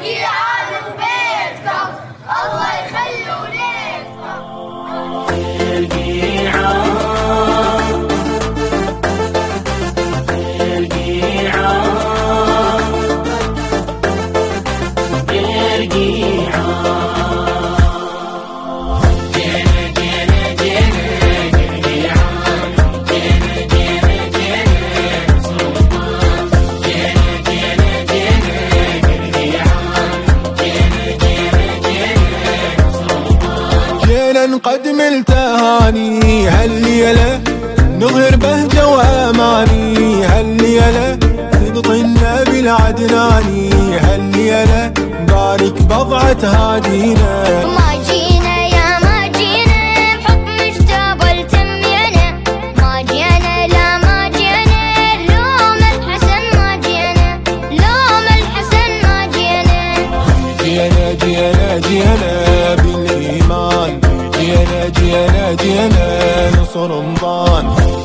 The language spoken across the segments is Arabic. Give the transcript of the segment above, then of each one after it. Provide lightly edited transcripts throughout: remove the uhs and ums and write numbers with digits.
جيعان ببيتكم الله يخلوا ليتكم. نقدم التهاني هالليلة نظهر بهجة وأماني، هالليلة سبط النبي العدناني، هالليلة بارك بضعة هادينا. ما جينا يا ما جينا بحكم اجتبل تمينا، ما جينا لا ما جينا لوم الحسن ما جينا، لوم الحسن ما جينا. جينا بالإيمان، جينا نصر رمضان.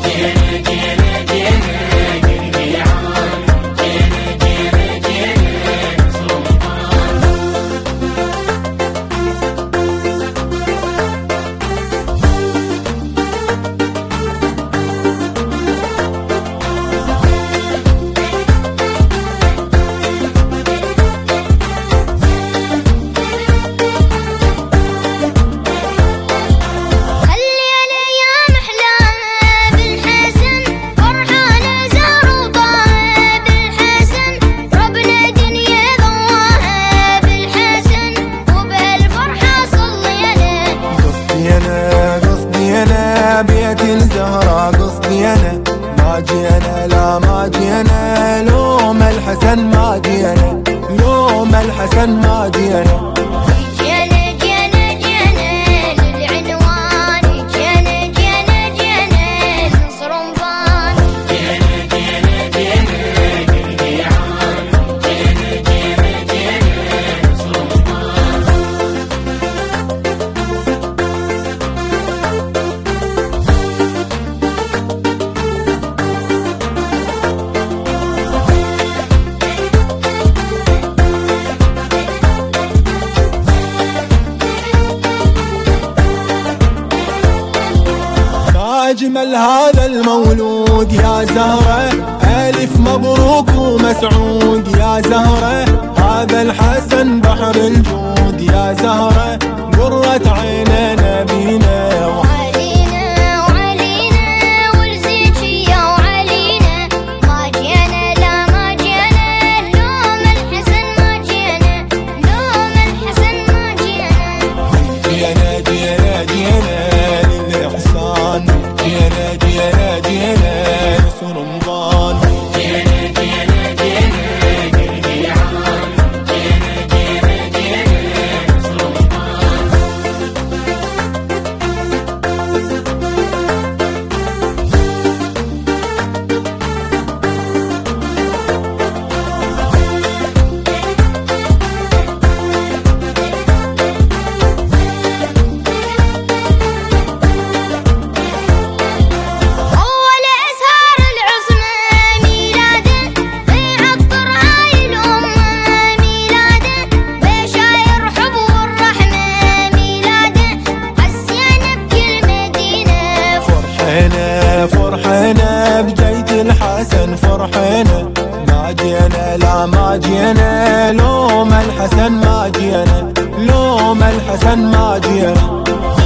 بيت الزهراء قصدي أنا، ما جينا لا ما جينا لوم الحسن ما جينا، لوم الحسن ما جينا. أجمل هذا المولود يا زهرة، ألف مبروك ومسعود يا زهرة، هذا الحسن بحر الجود يا زهرة، قرة عيننا بينا وعلينا وعلينا ورزقك يا وعلينا، ما جينا لا ما جينا لوم الحسن ما جينا، لوم الحسن ما جينا. جينا للإحسان، جينا نصر رمضان. فرحنا بجيت الحسن فرحنا، ما جينا لا ما جينا لوم الحسن ما جينا، لوم الحسن ما جينا.